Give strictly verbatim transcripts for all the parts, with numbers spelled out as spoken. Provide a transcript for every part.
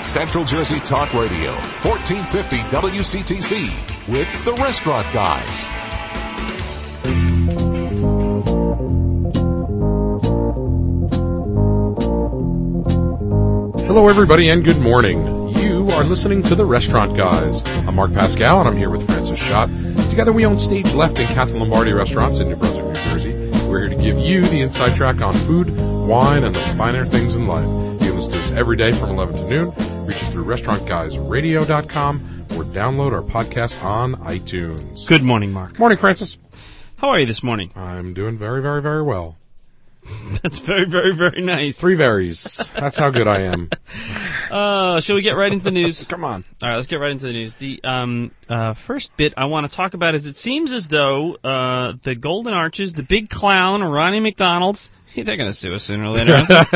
Central Jersey Talk Radio, fourteen fifty W C T C, with the Restaurant Guys. Hello, everybody, and good morning. You are listening to the Restaurant Guys. I'm Mark Pascal, and I'm here with Francis Schott. Together, we own Stage Left and Catherine Lombardi restaurants in New Brunswick, New Jersey. We're here to give you the inside track on food, wine, and the finer things in life. You listen to us every day from eleven to noon. Reach us through restaurant guys radio dot com or download our podcast on iTunes. Good morning, Mark. Morning, Francis. How are you this morning? I'm doing very, very, very well. That's very, very, very nice. Three varies. That's how good I am. Uh, shall we get right into the news? Come on. All right, let's get right into the news. The um, uh, first bit I want to talk about is it seems as though uh, the Golden Arches, the big clown, Ronnie McDonald's, they're going to sue us sooner or later.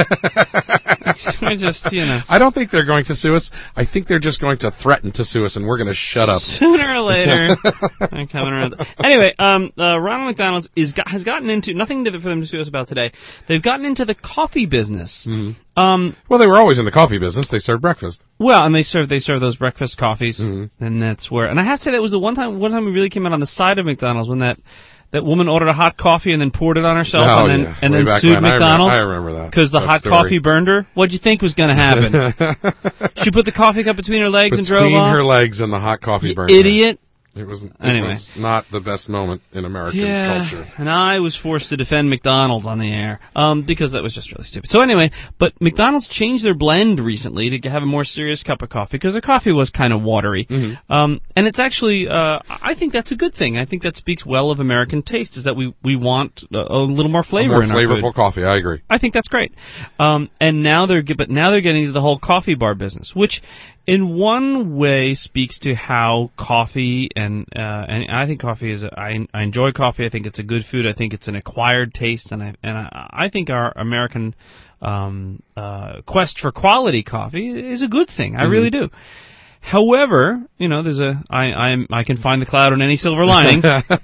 We're just, you know. I don't think they're going to sue us. I think they're just going to threaten to sue us, and we're going to shut up. Sooner or later. They're coming around. Anyway, um, uh, Ronald McDonald's is got, has gotten into, nothing for them to sue us about today, they've gotten into the coffee business. Mm-hmm. Um, well, they were always in the coffee business. They served breakfast. Well, and they serve they serve those breakfast coffees, mm-hmm. and that's where. And I have to say that was the one time one time we really came out on the side of McDonald's when that. That woman ordered a hot coffee and then poured it on herself oh, and then yeah. and Way then sued then. McDonald's. I remember, I remember that because the that hot story. coffee burned her. What'd you think was going to happen? She put the coffee cup between her legs between and drove off. Between her legs and the hot coffee you burned idiot. her. It was, it anyway. was not the best moment in American yeah, culture. And I was forced to defend McDonald's on the air um, because that was just really stupid. So anyway, but McDonald's changed their blend recently to have a more serious cup of coffee because their coffee was kind of watery. Mm-hmm. Um, and it's actually, uh, I think that's a good thing. I think that speaks well of American taste is that we, we want a, a little more flavor a more in flavorful our food. coffee. I agree. I think that's great. Um, and now they're but now they're getting into the whole coffee bar business, which in one way speaks to how coffee and uh, and I think coffee is a, I, I enjoy coffee. I think it's a good food. I think it's an acquired taste, and I and I, I think our American um, uh, quest for quality coffee is a good thing. I mm-hmm. really do. However, you know, there's a I I'm, I can find the cloud on any silver lining.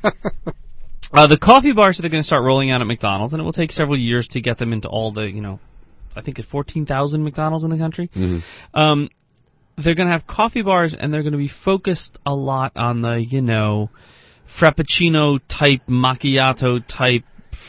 uh, the coffee bars that they're going to start rolling out at McDonald's, and it will take several years to get them into all the you know, I think it's fourteen thousand McDonald's in the country. Mm-hmm. Um, They're going to have coffee bars, and they're going to be focused a lot on the, you know, frappuccino-type, macchiato-type,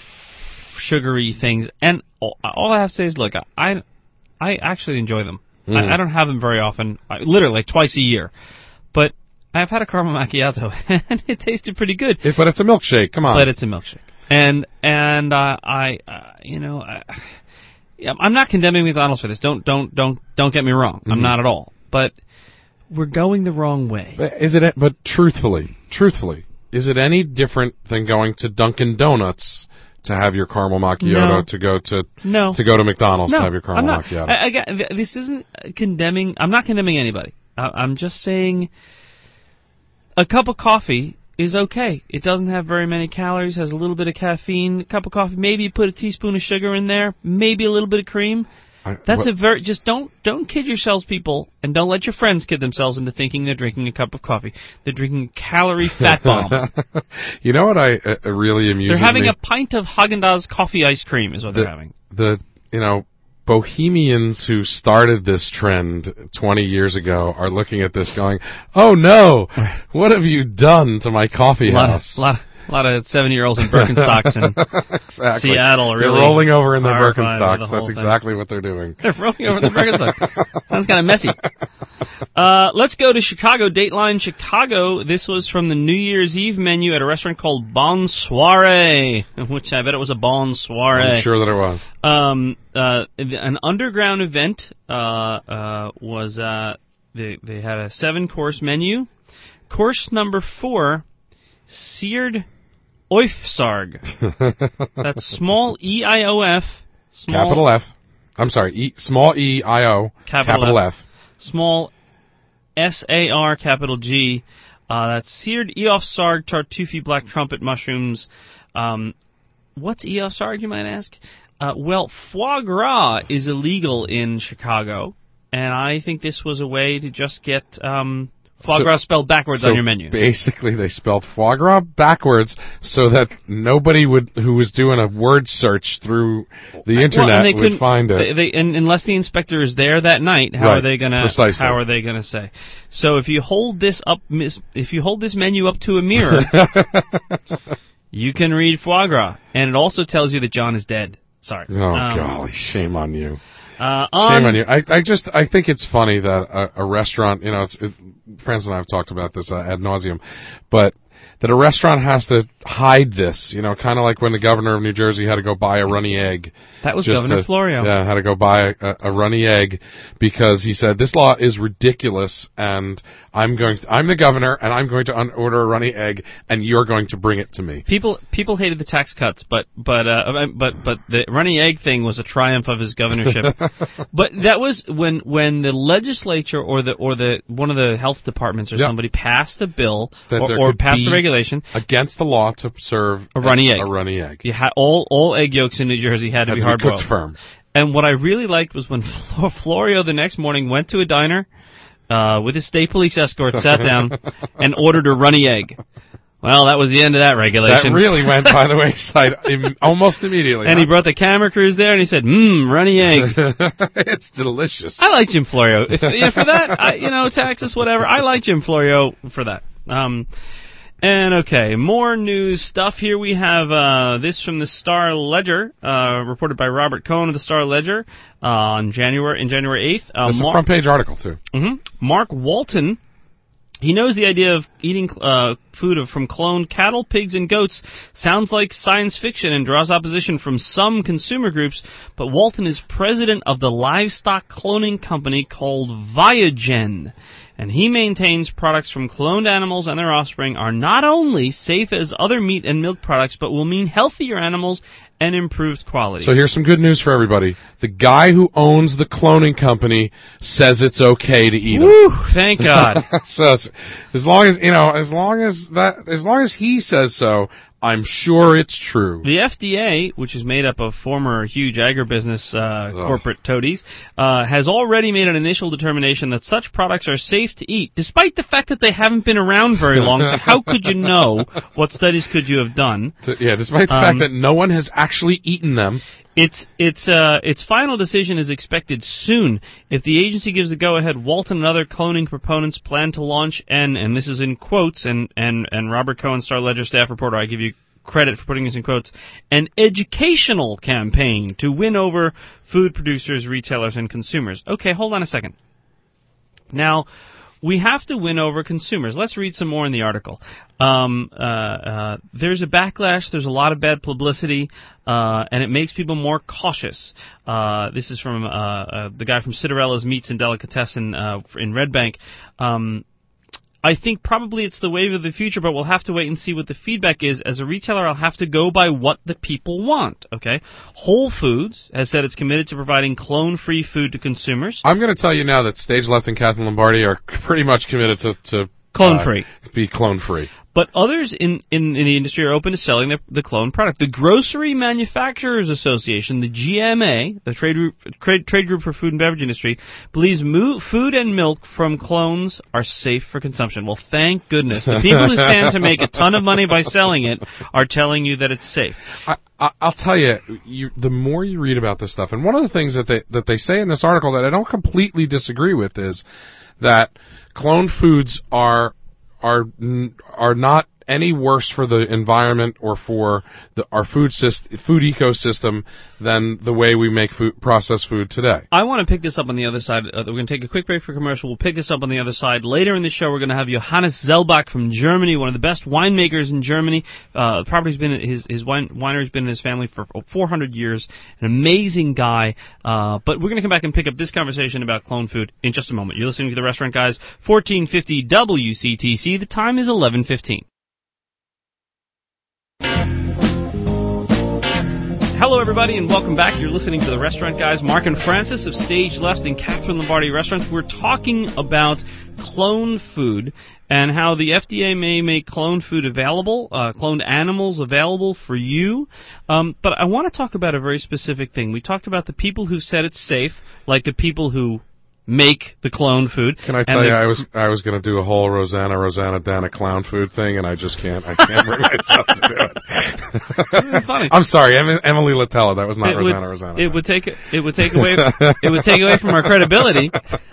sugary things. And all, all I have to say is, look, I I actually enjoy them. Mm-hmm. I, I don't have them very often, I, literally like twice a year. But I've had a caramel macchiato, and it tasted pretty good. It, but it's a milkshake, come on. But it's a milkshake. And, and uh, I, uh, you know, I, I'm not condemning McDonald's for this. Don't, don't, don't, don't get me wrong. Mm-hmm. I'm not at all. But we're going the wrong way. Is it? But truthfully, truthfully, is it any different than going to Dunkin' Donuts to have your caramel macchiato? No. To go to no. to go to McDonald's no, to have your caramel I'm not, macchiato? I, I, this isn't condemning. I'm not condemning anybody. I, I'm just saying a cup of coffee is okay. It doesn't have very many calories. Has a little bit of caffeine. A cup of coffee. Maybe you put a teaspoon of sugar in there. Maybe a little bit of cream. I, That's what? a very just don't don't kid yourselves, people, and don't let your friends kid themselves into thinking they're drinking a cup of coffee. They're drinking a calorie fat bomb. You know what I uh, really amuses me? They're having me? a pint of Haagen-Dazs coffee ice cream is what the, they're having. The you know bohemians who started this trend twenty years ago are looking at this going, "Oh no, what have you done to my coffee a lot house?" Of, lot of, A lot of seventy-year-olds in Birkenstocks in exactly. Seattle. Really they're rolling over in their The Birkenstocks. That's thing. exactly what they're doing. They're rolling over in their Birkenstocks. Sounds kind of messy. Uh, let's go to Chicago, Dateline Chicago. This was from the New Year's Eve menu at a restaurant called Bon Soiree, which I bet it was a Bon Soiree. I'm sure that it was. Um, uh, an underground event uh, uh, was, uh, they, they had a seven-course menu. Course number four, seared Oifsarg. That's small E I O F. Small capital F. I'm sorry, e, small E I O. Capital, capital F. F. Small S A R capital G. Uh, that's seared Eofsarg tartuffe black trumpet mushrooms. Um, what's Eofsarg, you might ask? Uh, well, foie gras is illegal in Chicago, and I think this was a way to just get um, Foie So- gras spelled backwards so on your menu. Basically, they spelled foie gras backwards so that nobody would who was doing a word search through the Well, internet and they would couldn't- find it. They, they, and unless the inspector is there that night, how Right, are they gonna? precisely. How are they gonna say? So if you hold this up, mis- if you hold this menu up to a mirror, you can read foie gras, and it also tells you that John is dead. Sorry. Oh, Um, golly, shame on you. Uh, Shame on, on you. I, I just, I think it's funny that a, a restaurant, you know, it's, it, Francis and I have talked about this uh, ad nauseum, but that a restaurant has to hide this, you know, kind of like when the governor of New Jersey had to go buy a runny egg. That was just Governor to- Florio. Yeah, had to go buy a, a runny egg because he said, this law is ridiculous and I'm going to, I'm the governor and I'm going to un- order a runny egg and you're going to bring it to me. People people hated the tax cuts, but but uh, but but the runny egg thing was a triumph of his governorship. But that was when when the legislature or the or the one of the health departments or Yep. somebody passed a bill That or, there or could passed be a regulation. Against the law to serve A runny egg. A runny egg. You had all all egg yolks in New Jersey had to Had be to be hard boiled. cooked firm. And what I really liked was when Flo- Florio the next morning went to a diner uh, with his state police escort, sat down, and ordered a runny egg. Well, that was the end of that That regulation. really went by the wayside im- almost immediately. And he brought the camera crews there, and he said, "Mmm, runny egg." It's delicious. I like Jim Florio. If, yeah, for that, I, you know, taxes, whatever. I like Jim Florio for that. Um, and okay, more news stuff. Here we have uh, this from the Star Ledger, uh, reported by Robert Cohen of the Star Ledger uh, on January in January eighth. Uh, It's a Mar- front page article too. Mhm. Mark Walton. He knows the idea of eating uh, food of, from cloned cattle, pigs, and goats sounds like science fiction and draws opposition from some consumer groups, but Walton is president of the livestock cloning company called Viagen, and he maintains products from cloned animals and their offspring are not only safe as other meat and milk products, but will mean healthier animals and improved quality. So here's some good news for everybody. The guy who owns the cloning company says it's okay to eat them. Woo! Thank God. So it's, as long as you know, as long as that, as long as he says so, I'm sure it's true. The F D A, which is made up of former huge agribusiness uh, corporate toadies, uh, has already made an initial determination that such products are safe to eat, despite the fact that they haven't been around very long. So how could you know? What studies could you have done? To- yeah, despite the Um, fact that no one has actually eaten them. Its its uh, its final decision is expected soon. If the agency gives the go-ahead, Walton and other cloning proponents plan to launch an, and this is in quotes, and, and, and Robert Cohen, Star Ledger staff reporter, I give you credit for putting this in quotes, an educational campaign to win over food producers, retailers, and consumers. Okay, hold on a second. Now, we have to win over consumers. Let's read some more in the article. Um, uh, uh, there's a backlash. There's a lot of bad publicity, uh, and it makes people more cautious. Uh, this is from uh, uh, the guy from Cidarella's Meats and Delicatessen uh, in Red Bank. Um, I think probably it's the wave of the future, but we'll have to wait and see what the feedback is. As a retailer, I'll have to go by what the people want, okay? Whole Foods has said it's committed to providing clone-free food to consumers. I'm going to tell you now that Stage Left and Catherine Lombardi are pretty much committed to, to Clone-free. uh, be clone-free. But others in, in, in the industry are open to selling the, the clone product. The Grocery Manufacturers Association, the G M A, the trade group, trade, trade group for food and beverage industry, believes mo- food and milk from clones are safe for consumption. Well, thank goodness. The people who stand to make a ton of money by selling it are telling you that it's safe. I, I, I'll tell you, you, the more you read about this stuff, and one of the things that they that they say in this article that I don't completely disagree with is that clone foods are are are not any worse for the environment or for the, our food syst- food ecosystem than the way we make food, processed food today. I want to pick this up on the other side. Uh, we're going to take a quick break for commercial. We'll pick this up on the other side. Later in the show, we're going to have Johannes Zelbach from Germany, one of the best winemakers in Germany. Uh, the property's been his his wine, winery's been in his family for four hundred years. An amazing guy. Uh, but we're going to come back and pick up this conversation about clone food in just a moment. You're listening to The Restaurant Guys, fourteen fifty W C T C. The time is eleven fifteen. Hello, everybody, and welcome back. You're listening to The Restaurant Guys. Mark and Francis of Stage Left and Catherine Lombardi Restaurants. We're talking about clone food and how the F D A may make clone food available, uh, cloned animals available for you. Um, but I want to talk about a very specific thing. We talked about the people who said it's safe, like the people who make the clone food. Can I tell you, I was I was going to do a whole Rosanna Rosanna Dana clown food thing, and I just can't. I can't bring myself to do it. It's funny. I'm sorry, em- Emily Latella. That was not it Rosanna would, Rosanna. It would take it would take away it would take away from our credibility.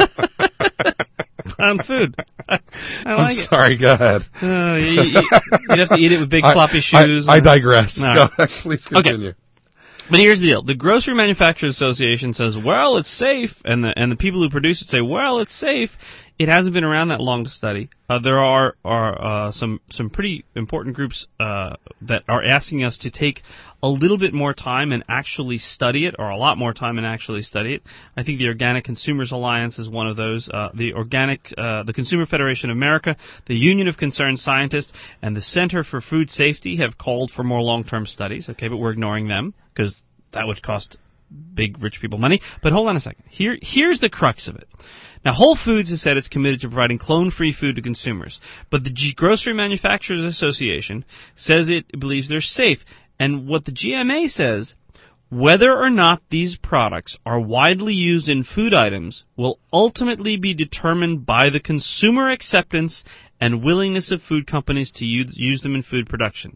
On food. I, I I'm like sorry. it. Go ahead. Uh, you, you, you'd have to eat it with big I, floppy shoes. I, I digress. No. Go ahead. Please continue. Okay. But here's the deal: the Grocery Manufacturers Association says, "Well, it's safe," and the and the people who produce it say, "Well, it's safe." It hasn't been around that long to study. Uh, there are are uh, some some pretty important groups uh, that are asking us to take a little bit more time and actually study it, or a lot more time and actually study it. I think the Organic Consumers Alliance is one of those. Uh, the Organic, uh, the Consumer Federation of America, the Union of Concerned Scientists, and the Center for Food Safety have called for more long-term studies. Okay, but we're ignoring them because that would cost big rich people money. But hold on a second. Here, here's the crux of it. Now, Whole Foods has said it's committed to providing clone-free food to consumers, but the G- Grocery Manufacturers Association says it believes they're safe. And what the G M A says, whether or not these products are widely used in food items will ultimately be determined by the consumer acceptance and willingness of food companies to use, use them in food production.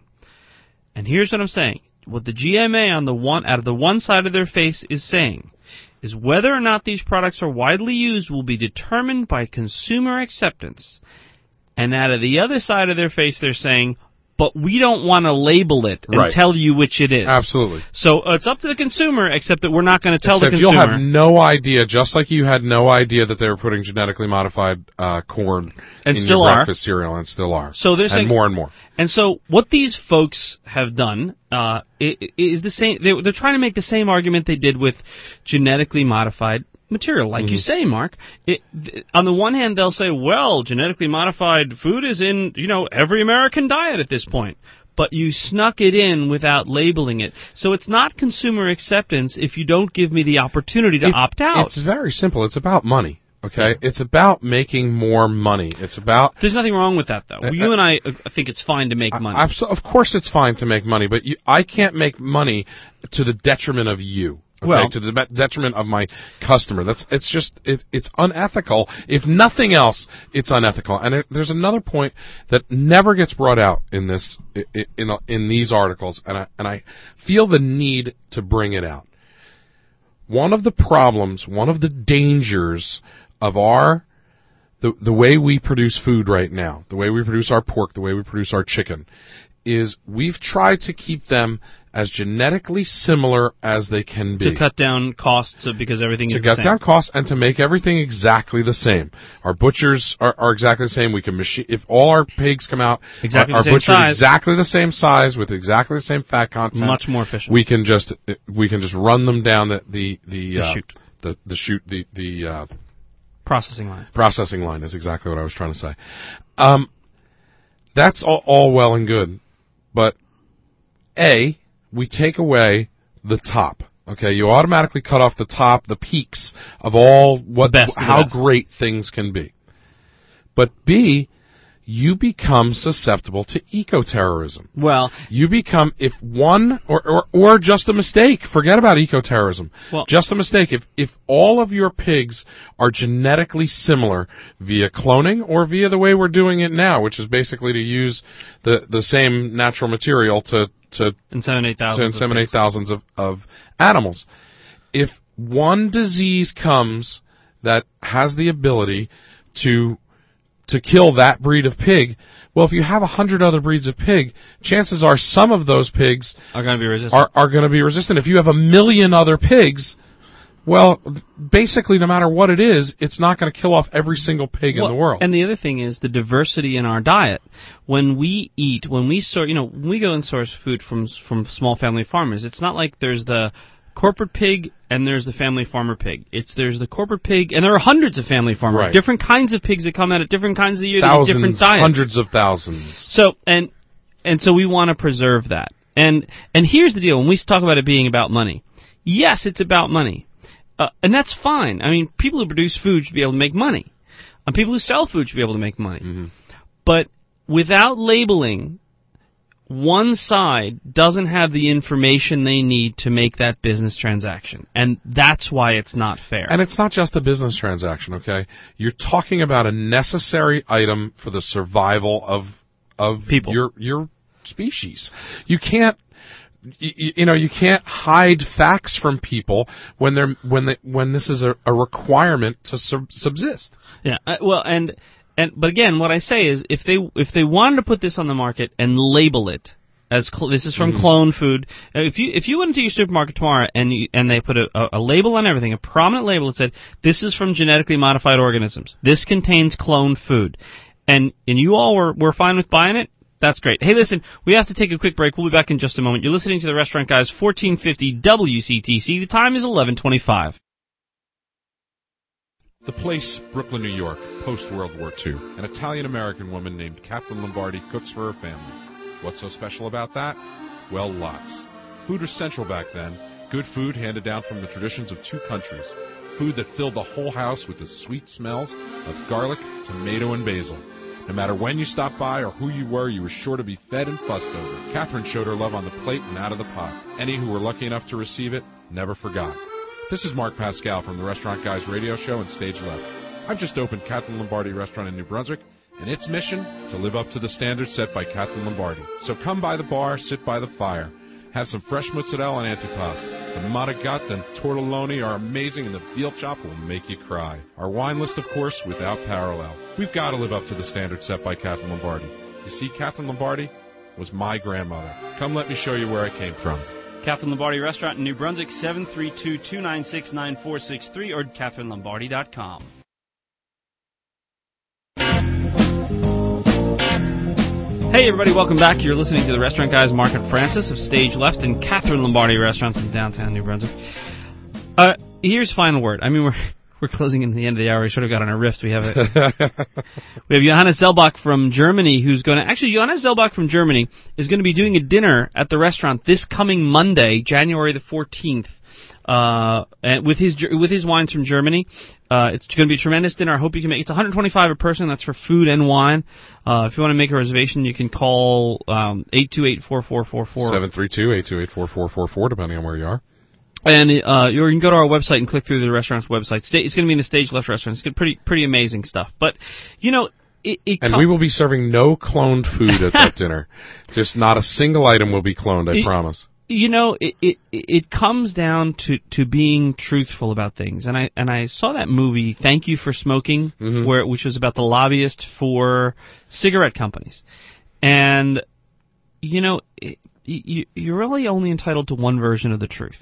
And here's what I'm saying. What the G M A on the one out of the one side of their face is saying is whether or not these products are widely used will be determined by consumer acceptance. And out of the other side of their face, they're saying, but we don't want to label it and Right. tell you which it is. Absolutely. So uh, it's up to the consumer, except that we're not going to tell Except the you'll consumer. have no idea, just like you had no idea that they were putting genetically modified uh, corn And in still your are. breakfast cereal, and still are. So they're and saying- more and more. And so what these folks have done uh, i- is the same. They, they're trying to make the same argument they did with genetically modified material, like Mm-hmm. you say, Mark. It, th- on the one hand, they'll say, well, genetically modified food is in, you know, every American diet at this point. But you snuck it in without labeling it. So it's not consumer acceptance if you don't give me the opportunity to It- opt out. It's very simple. It's about money. Okay, it's about making more money. It's about. There's nothing wrong with that, though. Uh, you and I uh, think it's fine to make money. I, abso- of course, it's fine to make money, but you, I can't make money to the detriment of you. Okay, Well- to the bet- detriment of my customer. That's it's just it, it's unethical. If nothing else, it's unethical. And it, there's another point that never gets brought out in this in in, in these articles, and I and I feel the need to bring it out. One of the problems, one of the dangers of our the the way we produce food right now, the way we produce our pork, the way we produce our chicken, is we've tried to keep them as genetically similar as they can be. to cut down costs of, because everything To is the cut same. down costs and to make everything exactly the same. Our butchers are, are exactly the same. We can machine if all our pigs come out Exactly are, the are same butchered size. exactly the same size with exactly the same fat content. Much more efficient. We can just we can just run them down the the the, The uh, chute. the the chute the the uh, Processing line. processing line is exactly what I was trying to say. Um, that's all, all well and good, but A, we take away the top. Okay, you automatically cut off the top, the peaks of all what The best of the how best. great things can be. But B, you become susceptible to eco-terrorism. Well, You become, if one, or, or, or just a mistake, forget about eco-terrorism. Well- just a mistake. If, if all of your pigs are genetically similar via cloning or via the way we're doing it now, which is basically to use the, the same natural material to, to, inseminate to thousands. of inseminate pigs. thousands of, of animals. If one disease comes that has the ability to to kill that breed of pig, well, if you have a hundred other breeds of pig, chances are some of those pigs Are going to be resistant. are, are going to be resistant. If you have a million other pigs, well, basically, no matter what it is, it's not going to kill off every single pig Well, in the world. And the other thing is the diversity in our diet. When we eat, when we source, you know, when we go and source food from from small family farmers, it's not like there's the corporate pig and there's the family farmer pig. It's there's the corporate pig and there are hundreds of family farmers, Right. different kinds of pigs that come out at different kinds of the year, that eat different Thousands, diets. hundreds of thousands. So and and so we want to preserve that. And and here's the deal: when we talk about it being about money, yes, it's about money, uh, and that's fine. I mean, people who produce food should be able to make money, and people who sell food should be able to make money. Mm-hmm. But without labeling, one side doesn't have the information they need to make that business transaction. And that's why it's not fair. And it's not just a business transaction, okay? You're talking about a necessary item for the survival of of People. your your species. You can't you, you know, you can't hide facts from people when they're when they when this is a, a requirement to sub- subsist. Yeah. Uh, well, and And but again, what I say is, if they if they wanted to put this on the market and label it as cl- this is from mm. clone food, if you if you went into your supermarket tomorrow and you, and they put a, a, a label on everything, a prominent label that said this is from genetically modified organisms, this contains cloned food, and and you all were were fine with buying it, that's great. Hey, listen, we have to take a quick break. We'll be back in just a moment. You're listening to the Restaurant Guys, fourteen fifty W C T C. The time is eleven twenty-five. The place, Brooklyn, New York, post-World War Two. An Italian-American woman named Kathleen Lombardi cooks for her family. What's so special about that? Well, lots. Food was central back then. Good food handed down from the traditions of two countries. Food that filled the whole house with the sweet smells of garlic, tomato, and basil. No matter when you stopped by or who you were, you were sure to be fed and fussed over. Catherine showed her love on the plate and out of the pot. Any who were lucky enough to receive it never forgot. This is Mark Pascal from the Restaurant Guys radio show and Stage Left. I've just opened Kathleen Lombardi Restaurant in New Brunswick, and its mission, to live up to the standards set by Kathleen Lombardi. So come by the bar, sit by the fire. Have some fresh mozzarella and antipasto. The manigat and tortelloni are amazing, and the veal chop will make you cry. Our wine list, of course, without parallel. We've got to live up to the standards set by Kathleen Lombardi. You see, Kathleen Lombardi was my grandmother. Come let me show you where I came from. Kathleen Lombardi Restaurant in New Brunswick, seven three two, two nine six, nine four six three or Catherine Lombardi dot com. Hey everybody, welcome back. You're listening to the Restaurant Guys, Mark and Francis of Stage Left and Catherine Lombardi Restaurants in downtown New Brunswick. Uh, here's final word. I mean, we're we're closing in the end of the hour. We sort of got on a rift. We have a, we have Johannes Zellbach from Germany, who's going to actually Johannes Zellbach from Germany is going to be doing a dinner at the restaurant this coming Monday, January the fourteenth, uh, and with his with his wines from Germany. Uh, it's going to be a tremendous dinner. I hope you can make it. It's one hundred twenty-five dollars a person. That's for food and wine. Uh, if you want to make a reservation, you can call um, eight two eight, four four four four. seven three two, eight two eight, four four four four, depending on where you are. And uh, you can go to our website and click through the restaurant's website. It's going to be in the Stage Left restaurant. It's pretty pretty amazing stuff. But, you know, it, it And com- we will be serving no cloned food at that dinner. Just not a single item will be cloned, I it, promise. You know, it, it it comes down to, to being truthful about things. And I and I saw that movie, Thank You for Smoking, mm-hmm. where which was about the lobbyist for cigarette companies. And, you know, it, you, you're really only entitled to one version of the truth.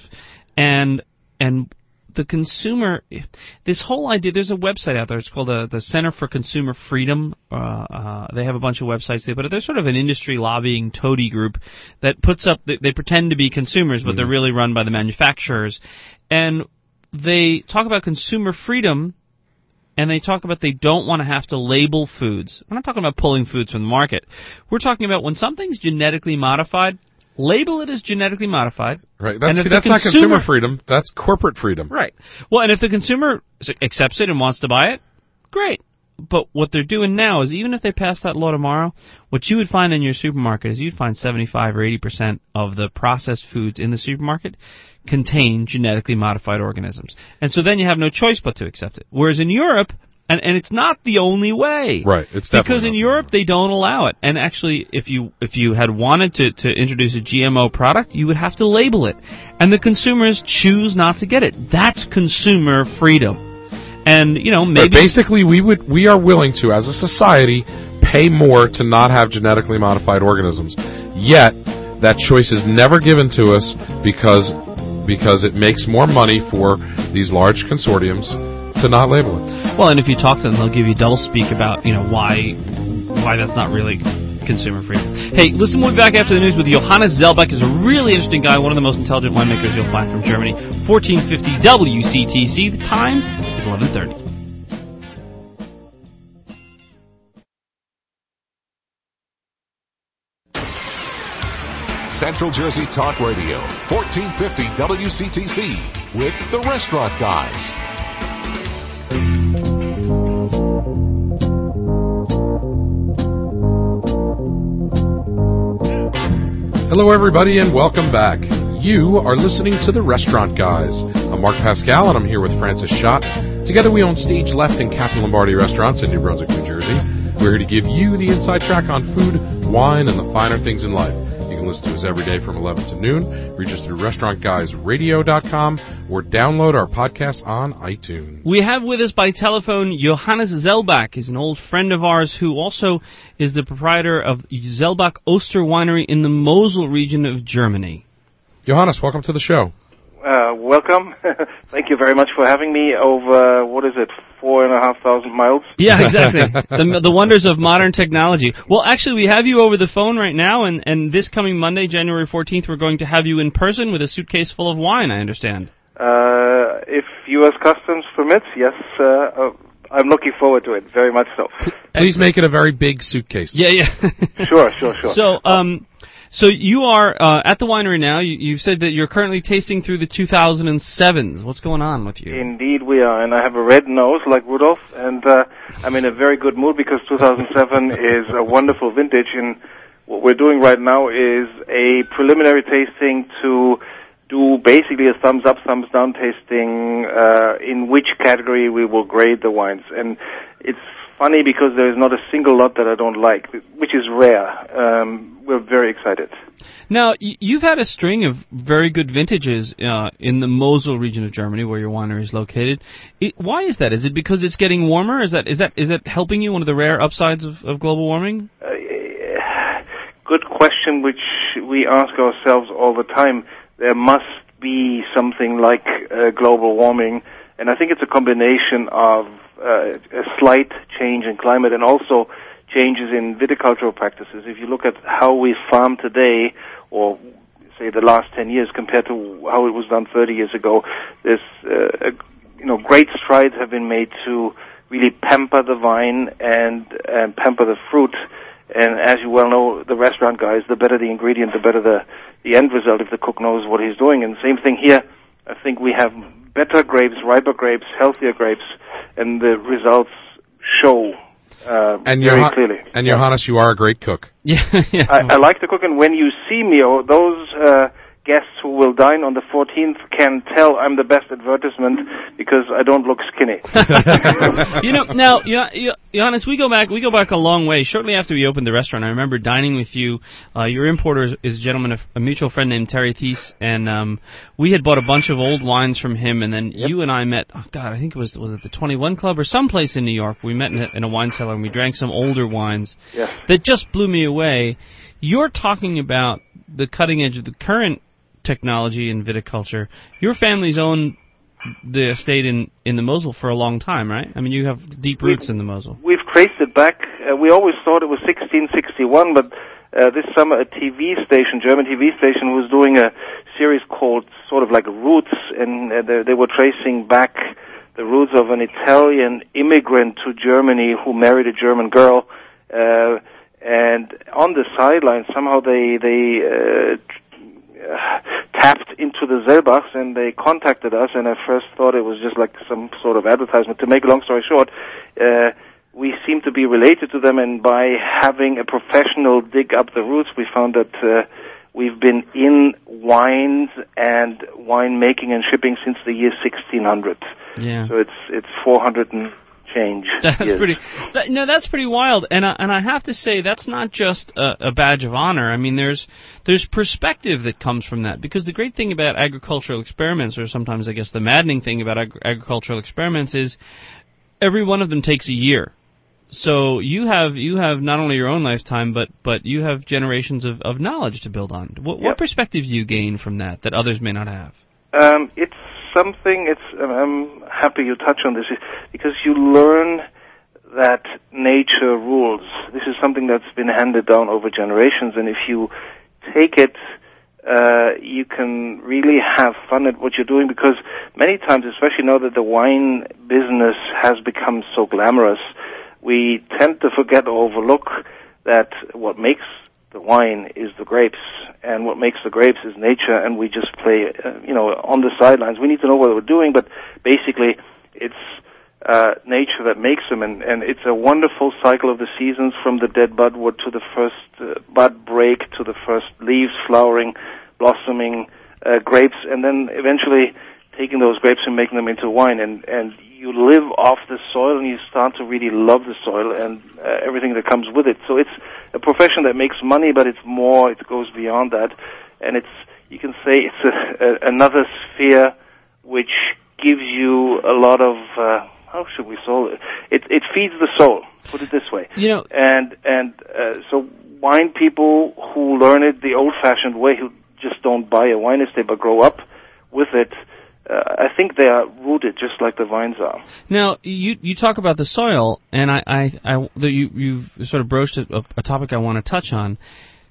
And and the consumer, this whole idea, there's a website out there, it's called the, the Center for Consumer Freedom. Uh, uh, they have a bunch of websites there, but they're sort of an industry lobbying toady group that puts up, they, they pretend to be consumers, but mm-hmm. they're really run by the manufacturers. And they talk about consumer freedom, and they talk about they don't want to have to label foods. We're not talking about pulling foods from the market. We're talking about when something's genetically modified, label it as genetically modified. Right. That's, see, that's consumer, not consumer freedom. That's corporate freedom. Right. Well, and if the consumer accepts it and wants to buy it, great. But what they're doing now is even if they pass that law tomorrow, what you would find in your supermarket is you'd find seventy-five or eighty percent of the processed foods in the supermarket contain genetically modified organisms. And so then you have no choice but to accept it. Whereas in Europe, And, and it's not the only way. Right. It's definitely because in Europe they don't allow it. And actually, if you if you had wanted to, to introduce a G M O product, you would have to label it. And the consumers choose not to get it. That's consumer freedom. And you know maybe but basically we would we are willing to, as a society, pay more to not have genetically modified organisms. Yet that choice is never given to us because because it makes more money for these large consortiums to not label it. Well, and if you talk to them, they'll give you double speak about, you know, why why that's not really consumer freedom. Hey, listen, we'll be back after the news with Johannes Zellbach. Is a really interesting guy, one of the most intelligent winemakers you'll find from Germany. fourteen fifty W C T C. The time is eleven thirty. Central Jersey Talk Radio, fourteen fifty W C T C, with the Restaurant Guys. Hello, everybody, and welcome back. You are listening to The Restaurant Guys. I'm Mark Pascal, and I'm here with Francis Schott. Together, we own Stage Left and Captain Lombardi restaurants in New Brunswick, New Jersey. We're here to give you the inside track on food, wine, and the finer things in life. You can listen to us every day from eleven to noon. Reach us through restaurant guys radio dot com or download our podcast on iTunes. We have with us by telephone Johannes Selbach. He's an old friend of ours who also is the proprietor of Selbach Oster Winery in the Mosel region of Germany. Johannes, welcome to the show. Uh, welcome. Thank you very much for having me over, what is it, four and a half thousand miles? Yeah, exactly. the, the wonders of modern technology. Well, actually, we have you over the phone right now, and, and this coming Monday, January fourteenth, we're going to have you in person with a suitcase full of wine, I understand. Uh, if U S Customs permits, yes, uh, uh, I'm looking forward to it, very much so. Please make it a very big suitcase. Yeah, yeah. Sure, sure, sure. So, um... So you are uh, at the winery now. You, you said that you're currently tasting through the two thousand sevens. What's going on with you? Indeed we are, and I have a red nose like Rudolph, and uh, I'm in a very good mood because two thousand seven is a wonderful vintage, and what we're doing right now is a preliminary tasting to do basically a thumbs-up, thumbs-down tasting uh, in which category we will grade the wines. And it's funny because there is not a single lot that I don't like, which is rare. Um, we're very excited. Now, you've had a string of very good vintages uh, in the Mosel region of Germany, where your winery is located. It, why is that? Is it because it's getting warmer? Is that is that is that helping you? One of the rare upsides of, of global warming? Uh, good question, which we ask ourselves all the time. There must be something like uh, global warming, and I think it's a combination of uh, a slight change in climate and also changes in viticultural practices. If you look at how we farm today, or say the last ten years compared to how it was done thirty years ago, there's uh, a, you know great strides have been made to really pamper the vine and, and pamper the fruit. And as you well know, the restaurant guys, the better the ingredient, the better the, the end result if the cook knows what he's doing. And same thing here. I think we have better grapes, riper grapes, healthier grapes, and the results show uh, and very Joh- clearly. And Johannes, you are a great cook. Yeah, yeah. I, I like to cook, and when you see me, or those uh, guests who will dine on the fourteenth can tell I'm the best advertisement because I don't look skinny. You know, now, Johannes, we go back. We go back a long way. Shortly after we opened the restaurant, I remember dining with you. Uh, your importer is, is a gentleman, a mutual friend named Terry Thies, and um, we had bought a bunch of old wines from him. And then yep. you and I met. Oh God, I think it was was it the twenty-one Club or someplace in New York. We met in a, in a wine cellar and we drank some older wines yes. that just blew me away. You're talking about the cutting edge of the current technology in viticulture. Your family's owned the estate in, in the Mosel for a long time, right? I mean, you have deep roots we've, in the Mosel. We've traced it back. Uh, we always thought it was sixteen sixty-one, but uh, this summer a T V station, German T V station, was doing a series called sort of like Roots, and uh, they, they were tracing back the roots of an Italian immigrant to Germany who married a German girl. Uh, and on the sidelines, somehow they they uh, Uh, tapped into the Selbachs, and they contacted us, and I first thought it was just like some sort of advertisement. To make a long story short, uh, we seem to be related to them, and by having a professional dig up the roots, we found that uh, we've been in wines and winemaking and shipping since the year sixteen hundred. Yeah. So it's it's four hundred and change. That's years. pretty. That, no, that's pretty wild, and I, and I have to say that's not just a, a badge of honor. I mean, there's there's perspective that comes from that, because the great thing about agricultural experiments, or sometimes I guess the maddening thing about ag- agricultural experiments, is every one of them takes a year. So you have you have not only your own lifetime, but but you have generations of, of knowledge to build on. What, yep. what perspective do you gain from that that others may not have? Um, it's something. It's. I'm happy you touch on this because you learn that nature rules. This is something that's been handed down over generations, and if you take it, uh, you can really have fun at what you're doing, because many times, especially now that the wine business has become so glamorous, we tend to forget or overlook that what makes the wine is the grapes, and what makes the grapes is nature, and we just play, uh, you know, on the sidelines. We need to know what we're doing, but basically it's uh, nature that makes them, and, and it's a wonderful cycle of the seasons from the dead budwood to the first uh, bud break to the first leaves flowering, blossoming uh, grapes, and then eventually taking those grapes and making them into wine. And, and you live off the soil, and you start to really love the soil and uh, everything that comes with it. So it's a profession that makes money, but it's more, it goes beyond that. And it's, you can say it's a, a, another sphere which gives you a lot of, uh, how should we solve it? It, it feeds the soul, put it this way. You know, and, and, uh, so wine people who learn it the old-fashioned way, who just don't buy a wine estate but grow up with it, Uh, I think they are rooted just like the vines are. Now, you you talk about the soil, and I, I, I the, you, you've sort of broached a, a topic I want to touch on.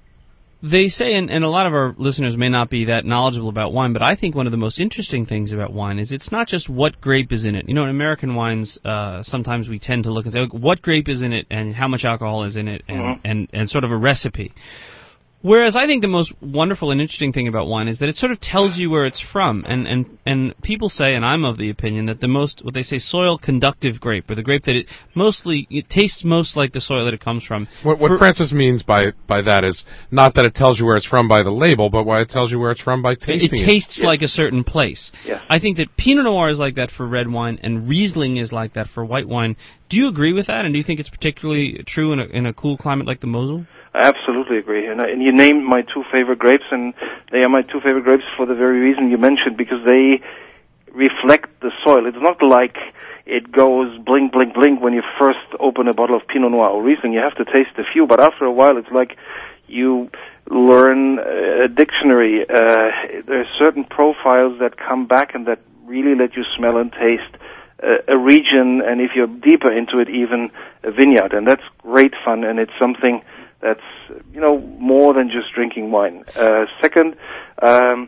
They say, and, and a lot of our listeners may not be that knowledgeable about wine, but I think one of the most interesting things about wine is it's not just what grape is in it. You know, in American wines, uh, sometimes we tend to look and say, what grape is in it and how much alcohol is in it, and, mm-hmm. and, and sort of a recipe. Whereas I think the most wonderful and interesting thing about wine is that it sort of tells you where it's from, and, and, and people say, and I'm of the opinion, that the most, what they say, soil-conductive grape, or the grape that it mostly, it tastes most like the soil that it comes from. What, what For, Francis means by, by that is not that it tells you where it's from by the label, but why it tells you where it's from by tasting it. It tastes Yes. like a certain place. Yes. I think that Pinot Noir is like that for red wine, and Riesling is like that for white wine. Do you agree with that, and do you think it's particularly true in a, in a cool climate like the Mosel? I absolutely agree. And, I, and you named my two favorite grapes, and they are my two favorite grapes for the very reason you mentioned, because they reflect the soil. It's not like it goes blink, blink, blink when you first open a bottle of Pinot Noir or Riesling. You have to taste a few, but after a while it's like you learn a dictionary. Uh, there are certain profiles that come back and that really let you smell and taste a, a region, and if you're deeper into it, even a vineyard. And that's great fun, and it's something that's, you know, more than just drinking wine. Uh, second, um,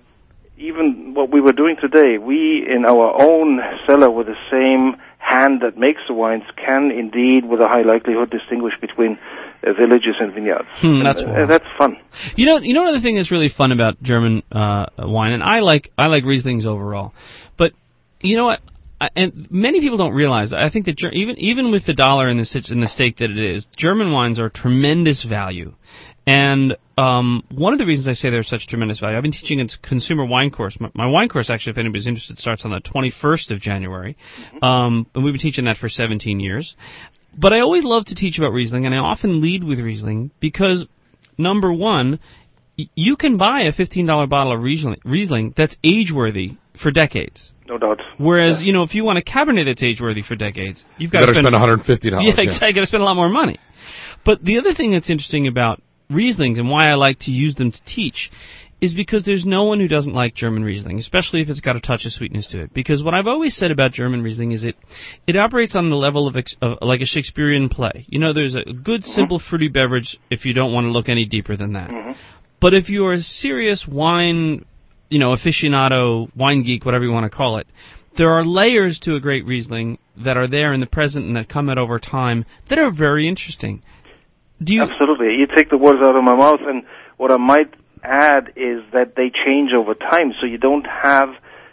even what we were doing today, we in our own cellar with the same hand that makes the wines can indeed, with a high likelihood, distinguish between uh, villages and vineyards. Hmm, that's and, uh, that's fun. You know, you know another thing that's really fun about German uh, wine, and I like I like Rieslings overall, but you know what? And many people don't realize, I think that ger- even even with the dollar in the in the state that it is, German wines are tremendous value. And um, one of the reasons I say they're such tremendous value, I've been teaching a consumer wine course. My, my wine course, actually, if anybody's interested, starts on the twenty-first of January. Mm-hmm. Um, and we've been teaching that for seventeen years. But I always love to teach about Riesling, and I often lead with Riesling because, number one, y- you can buy a fifteen dollars bottle of Riesling, Riesling that's age-worthy for decades. No doubt. Whereas, yeah. you know, if you want a Cabernet that's age-worthy for decades, you've got you to spend, spend one hundred fifty dollars. Yeah, exactly. You got to spend a lot more money. But the other thing that's interesting about Rieslings and why I like to use them to teach is because there's no one who doesn't like German Riesling, especially if it's got a touch of sweetness to it. Because what I've always said about German Riesling is it it operates on the level of, ex, of like a Shakespearean play. You know, there's a good, simple, fruity beverage if you don't want to look any deeper than that. Mm-hmm. But if you're a serious wine, you know, aficionado, wine geek, whatever you want to call it, there are layers to a great Riesling that are there in the present and that come out over time that are very interesting. Do you Absolutely. You take the words out of my mouth, and what I might add is that they change over time, so you don't have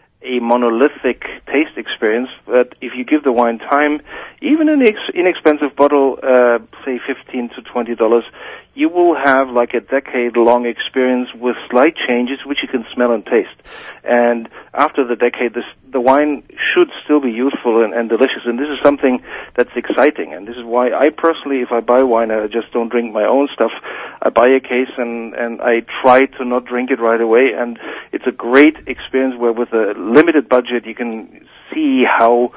a monolithic taste experience, but if you give the wine time, even an ex- inexpensive bottle, uh, say fifteen to twenty dollars, you will have like a decade-long experience with slight changes which you can smell and taste. And after the decade, this, the wine should still be youthful and, and delicious, and this is something that's exciting. And this is why I personally, if I buy wine, I just don't drink my own stuff. I buy a case and, and I try to not drink it right away, and it's a great experience where with a limited budget you can see how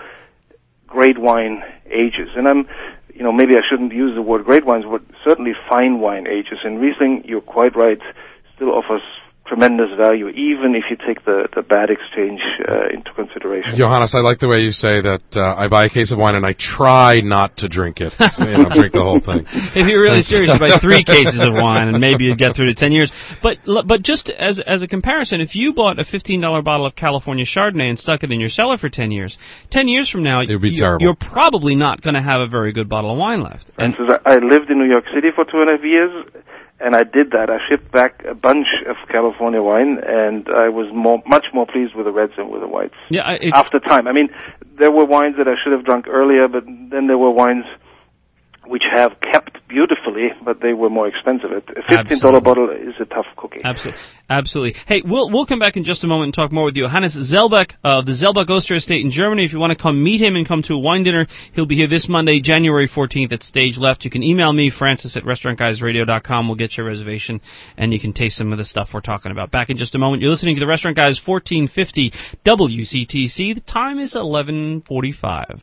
great wine ages. And I'm, you know, maybe I shouldn't use the word great wines, but certainly fine wine ages. And Riesling, you're quite right, still offers tremendous value, even if you take the, the bad exchange uh, into consideration. Johannes, I like the way you say that uh, I buy a case of wine and I try not to drink it. So, you know, drink the whole thing. If you're really serious, you buy three cases of wine and maybe you'd get through to ten years. But but just as as a comparison, if you bought a fifteen dollars bottle of California Chardonnay and stuck it in your cellar for ten years, ten years from now, it would be you, terrible. You're probably not going to have a very good bottle of wine left. And so I lived in New York City for two and a half years, and I did that. I shipped back a bunch of California wine, and I was more, much more pleased with the reds than with the whites. Yeah, it's, after time. I mean, there were wines that I should have drunk earlier, but then there were wines which have kept beautifully, but they were more expensive. A fifteen dollars bottle is a tough cookie. Absolutely. Absolutely. Hey, we'll we'll come back in just a moment and talk more with you. Hannes Zelbach of the Zelbach Oster Estate in Germany. If you want to come meet him and come to a wine dinner, he'll be here this Monday, January fourteenth at Stage Left. You can email me, Francis at restaurant guys radio dot com. We'll get your reservation, and you can taste some of the stuff we're talking about. Back in just a moment. You're listening to the Restaurant Guys, fourteen fifty W C T C. The time is eleven forty-five.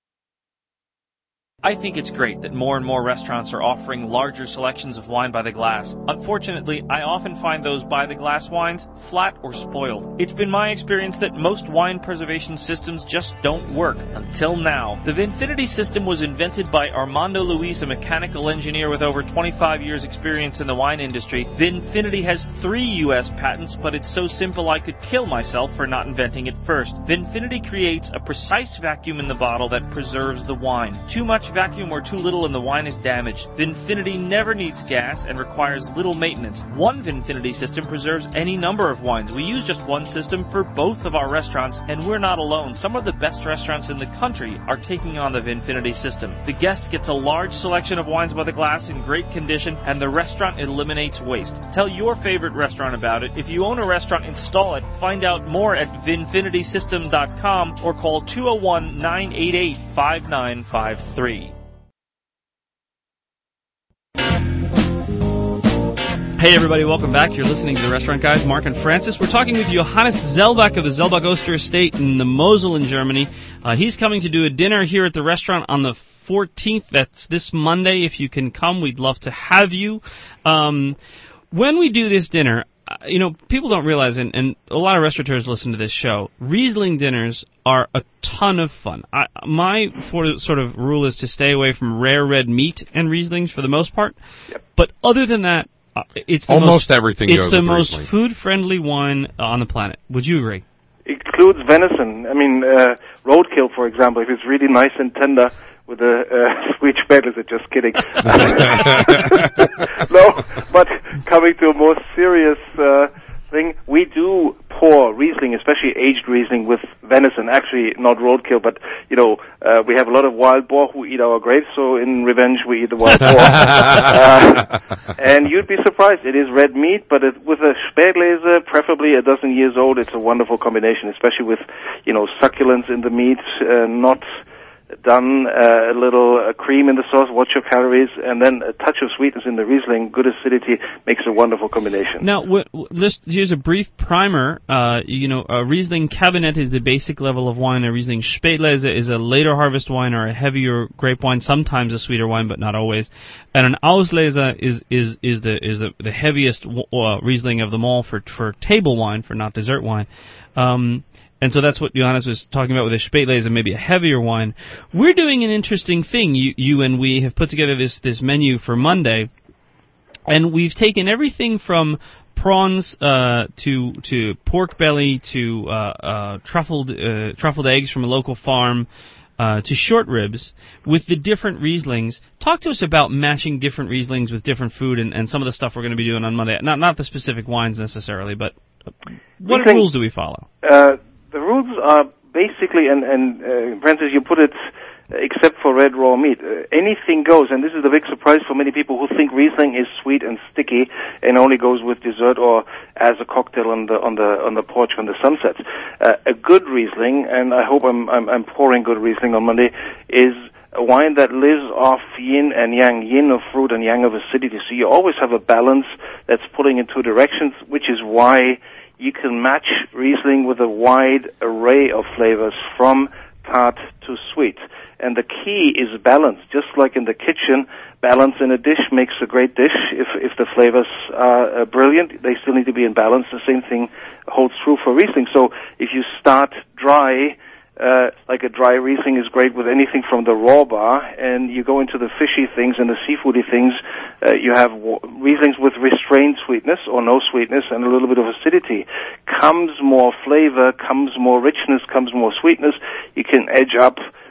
I think it's great that more and more restaurants are offering larger selections of wine by the glass. Unfortunately, I often find those by the glass wines flat or spoiled. It's been my experience that most wine preservation systems just don't work, until now. The Vinfinity system was invented by Armando Luis, a mechanical engineer with over twenty-five years experience in the wine industry. Vinfinity has three U S patents, but it's so simple I could kill myself for not inventing it first. Vinfinity creates a precise vacuum in the bottle that preserves the wine. Too much vacuum or too little and the wine is damaged. Vinfinity never needs gas and requires little maintenance. One Vinfinity system preserves any number of wines. We use just one system for both of our restaurants, and we're not alone. Some of the best restaurants in the country are taking on the Vinfinity system. The guest gets a large selection of wines by the glass in great condition, and the restaurant eliminates waste. Tell your favorite restaurant about it. If you own a restaurant, install it. Find out more at vinfinity system dot com or call two oh one, nine eight eight, five nine five three. Hey everybody, welcome back. You're listening to the Restaurant Guys, Mark and Francis. We're talking with Johannes Zelbach of the Zelbach Oster Estate in the Mosel in Germany. Uh, he's coming to do a dinner here at the restaurant on the fourteenth. That's this Monday. If you can come, we'd love to have you. Um, when we do this dinner, uh, you know, people don't realize, and, and a lot of restaurateurs listen to this show, Riesling dinners are a ton of fun. I, my for, sort of rule is to stay away from rare red meat and Rieslings for the most part. Yep. But other than that, Uh, it's the almost most, everything it's goes the with most Riesling. food-friendly wine on the planet. Would you agree? It includes venison. I mean, uh, roadkill, for example, if it's really nice and tender with a uh, sweet spätzle, just kidding. No, but coming to a more serious uh, thing, we do pour Riesling, especially aged Riesling, with venison. Actually, not roadkill, but, you know, uh, we have a lot of wild boar who eat our grapes, so in revenge we eat the wild boar. uh, and you'd be surprised. It is red meat, but it, with a Spätlese, preferably a dozen years old, it's a wonderful combination, especially with, you know, succulence in the meat, uh, not done, uh, a little uh, cream in the sauce, watch your calories, and then a touch of sweetness in the Riesling, good acidity, makes a wonderful combination. Now, what, let's, here's a brief primer. Uh, you know, a Riesling Cabernet is the basic level of wine. A Riesling Spätlese is a later harvest wine or a heavier grape wine, sometimes a sweeter wine, but not always. And an Auslese is is is the is the, the heaviest uh, Riesling of them all for for table wine, for not dessert wine. Um, And so that's what Johannes was talking about with a Spätlese and maybe a heavier wine. We're doing an interesting thing. You, you and we have put together this, this menu for Monday, and we've taken everything from prawns uh, to to pork belly to uh, uh, truffled uh, truffled eggs from a local farm uh, to short ribs with the different Rieslings. Talk to us about matching different Rieslings with different food and, and some of the stuff we're going to be doing on Monday. Not not the specific wines necessarily, but what Riesling, rules do we follow? Uh, The rules are basically, and, and uh, Francis, you put it, uh, except for red raw meat, uh, anything goes, and this is the big surprise for many people who think Riesling is sweet and sticky and only goes with dessert or as a cocktail on the on the on the porch when the sun sets. Uh, a good Riesling, and I hope I'm, I'm I'm pouring good Riesling on Monday, is a wine that lives off yin and yang, yin of fruit and yang of acidity. So you always have a balance that's pulling in two directions, which is why you can match Riesling with a wide array of flavors from tart to sweet. And the key is balance. Just like in the kitchen, balance in a dish makes a great dish. If if the flavors are uh, brilliant, they still need to be in balance. The same thing holds true for Riesling. So if you start dry, Uh, like a dry Riesling is great with anything from the raw bar, and you go into the fishy things and the seafoody things, uh, you have w- Rieslings with restrained sweetness or no sweetness and a little bit of acidity. Comes more flavor, comes more richness, comes more sweetness. You can edge up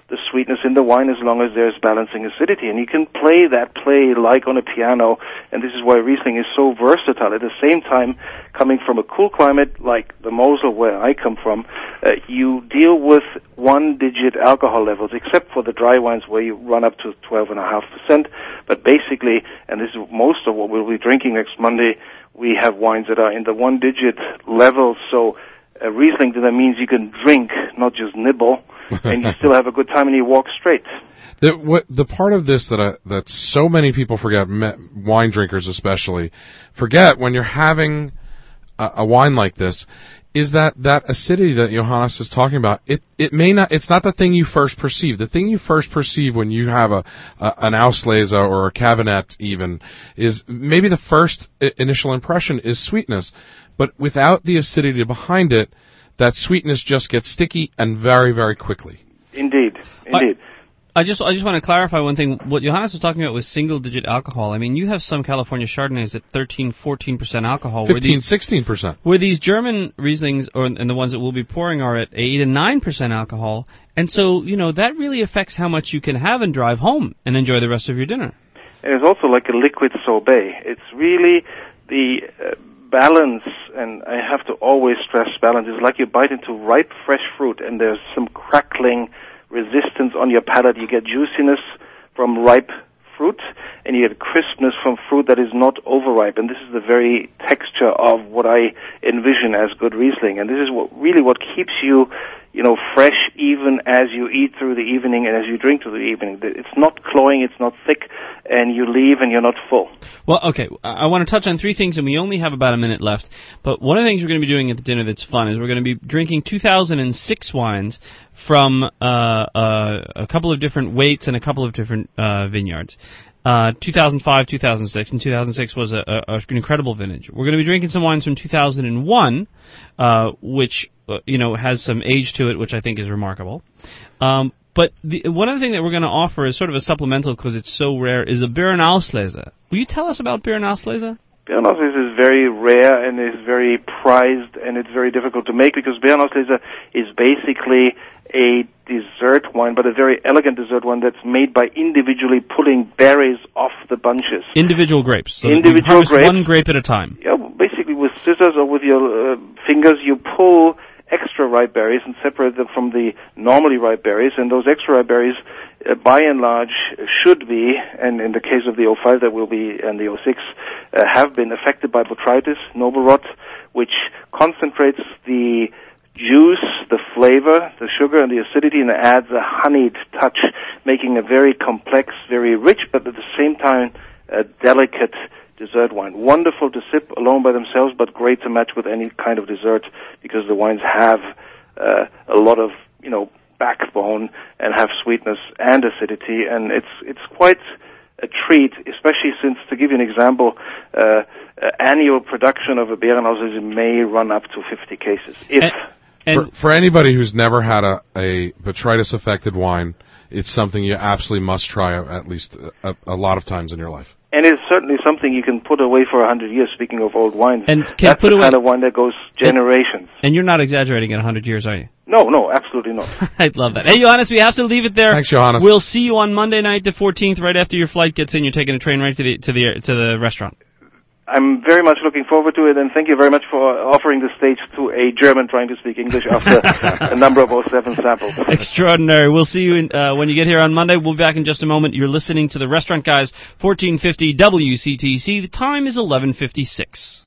the sweetness in the wine as long as there's balancing acidity. And you can play that play like on a piano, and this is why Riesling is so versatile. At the same time, coming from a cool climate like the Mosel, where I come from, uh, you deal with one-digit alcohol levels, except for the dry wines where you run up to twelve point five percent. But basically, and this is most of what we'll be drinking next Monday, we have wines that are in the one-digit levels. So uh, Riesling that means you can drink, not just nibble, and you still have a good time and you walk straight. The, what, the part of this that I, that so many people forget, me, wine drinkers especially, forget when you're having a, a wine like this, is that that acidity that Johannes is talking about. It it may not. It's not the thing you first perceive. The thing you first perceive when you have a, a an Auslese or a Cabernet even is maybe the first I- initial impression is sweetness, but without the acidity behind it, that sweetness just gets sticky and very very quickly. Indeed, indeed. I- I just I just want to clarify one thing. What Johannes was talking about was single-digit alcohol. I mean, you have some California Chardonnays at thirteen, fourteen percent alcohol. fifteen, sixteen percent. Where these German Rieslings, or and the ones that we'll be pouring, are at eight and nine percent alcohol. And so, you know, that really affects how much you can have and drive home and enjoy the rest of your dinner. And it's also like a liquid sorbet. It's really the uh, balance, and I have to always stress balance. It's like you bite into ripe, fresh fruit, and there's some crackling resistance on your palate. You get juiciness from ripe fruit, and you get crispness from fruit that is not overripe. And this is the very texture of what I envision as good Riesling. And this is what really what keeps you, you know, fresh even as you eat through the evening and as you drink through the evening. It's not cloying, it's not thick, and you leave and you're not full. Well, okay, I want to touch on three things, and we only have about a minute left. But one of the things we're going to be doing at the dinner that's fun is we're going to be drinking two thousand six wines from uh, uh, a couple of different weights and a couple of different uh, vineyards. Uh, two thousand five, two thousand six, and two thousand six was a, a, an incredible vintage. We're going to be drinking some wines from two thousand one, uh, which uh, you know has some age to it, which I think is remarkable. Um, but the, one other thing that we're going to offer is sort of a supplemental because it's so rare is a Beerenauslese. Will you tell us about Beerenauslese? Beerenauslese is very rare and is very prized, and it's very difficult to make because Beerenauslese is basically a dessert wine, but a very elegant dessert one that's made by individually pulling berries off the bunches. Individual grapes. So Individual grapes. One grape at a time. Yeah, basically with scissors or with your uh, fingers, you pull extra ripe berries and separate them from the normally ripe berries, and those extra ripe berries, uh, by and large, should be, and in the case of the oh five that will be, and the oh six, uh, have been affected by botrytis, noble rot, which concentrates the juice, the flavor, the sugar, and the acidity, and adds a honeyed touch, making a very complex, very rich, but at the same time, a delicate dessert wine. Wonderful to sip alone by themselves, but great to match with any kind of dessert because the wines have uh, a lot of, you know, backbone and have sweetness and acidity, and it's it's quite a treat, especially since, to give you an example, uh, uh, annual production of a Beerenauslese may run up to fifty cases. If and, and for, for anybody who's never had a, a botrytis-affected wine, it's something you absolutely must try at least a, a lot of times in your life. And it's certainly something you can put away for a hundred years, speaking of old wines. And can That's put the away, kind of wine that goes generations. And, and you're not exaggerating at a hundred years, are you? No, no, absolutely not. I love that. Hey, Johannes, we have to leave it there. Thanks, Johannes. We'll see you on Monday night, the fourteenth, right after your flight gets in. You're taking a train right to the to the to the restaurant. I'm very much looking forward to it, and thank you very much for offering the stage to a German trying to speak English after a number of oh seven samples. Extraordinary. We'll see you in, uh, when you get here on Monday. We'll be back in just a moment. You're listening to the Restaurant Guys, fourteen fifty W C T C. The time is eleven fifty-six.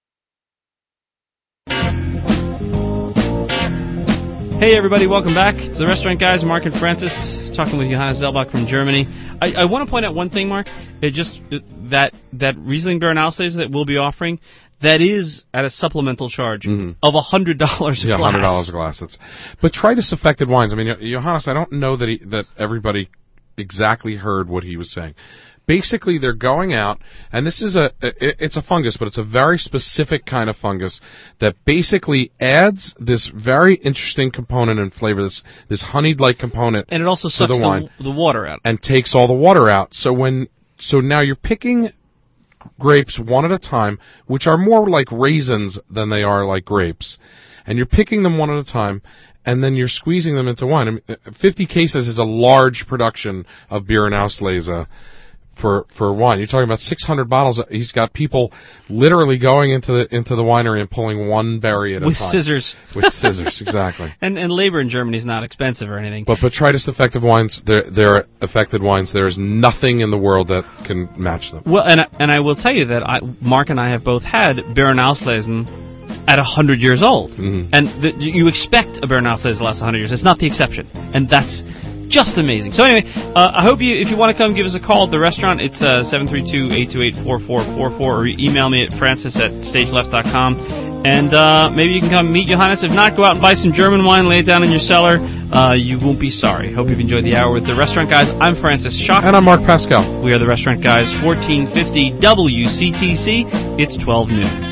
Hey, everybody. Welcome back. It's the Restaurant Guys, Mark and Francis, talking with Johannes Zelbach from Germany. I, I want to point out one thing, Mark. It just that that Riesling Beerenauslese that we'll be offering, that is at a supplemental charge mm-hmm. of one hundred dollars a yeah, glass. Yeah, one hundred dollars a glass. It's, but botrytis-affected wines. I mean, Johannes, I don't know that he, that everybody exactly heard what he was saying. Basically, they're going out, and this is a, it's a fungus, but it's a very specific kind of fungus that basically adds this very interesting component and flavor, this this honeyed-like component. And it also sucks the, wine, the, the water out. and takes all the water out. So when, so now you're picking grapes one at a time, which are more like raisins than they are like grapes. and you're picking them one at a time, and then you're squeezing them into wine. I mean, fifty cases is a large production of beer and Auslese for for wine. You're talking about six hundred bottles. He's got people literally going into the into the winery and pulling one berry at a With time. scissors. With scissors, exactly. And and labor in Germany is not expensive or anything. But Botrytis affected wines, they're, they're affected wines. There is nothing in the world that can match them. Well, and I- and I will tell you that I, Mark and I have both had Beerenauslesen at one hundred years old. Mm-hmm. And the, you expect a Beerenauslese to last one hundred years. It's not the exception. And that's just amazing. So anyway, uh, I hope you, if you want to come give us a call at the restaurant, it's uh, seven three two, eight two eight, four four four four, or email me at francis at stageleft dot com. And uh, maybe you can come meet Johannes. If not, go out and buy some German wine, lay it down in your cellar. Uh, you won't be sorry. Hope you've enjoyed the hour with the Restaurant Guys. I'm Francis Schock. And I'm Mark Pascal. We are the Restaurant Guys, fourteen fifty W C T C. It's twelve noon.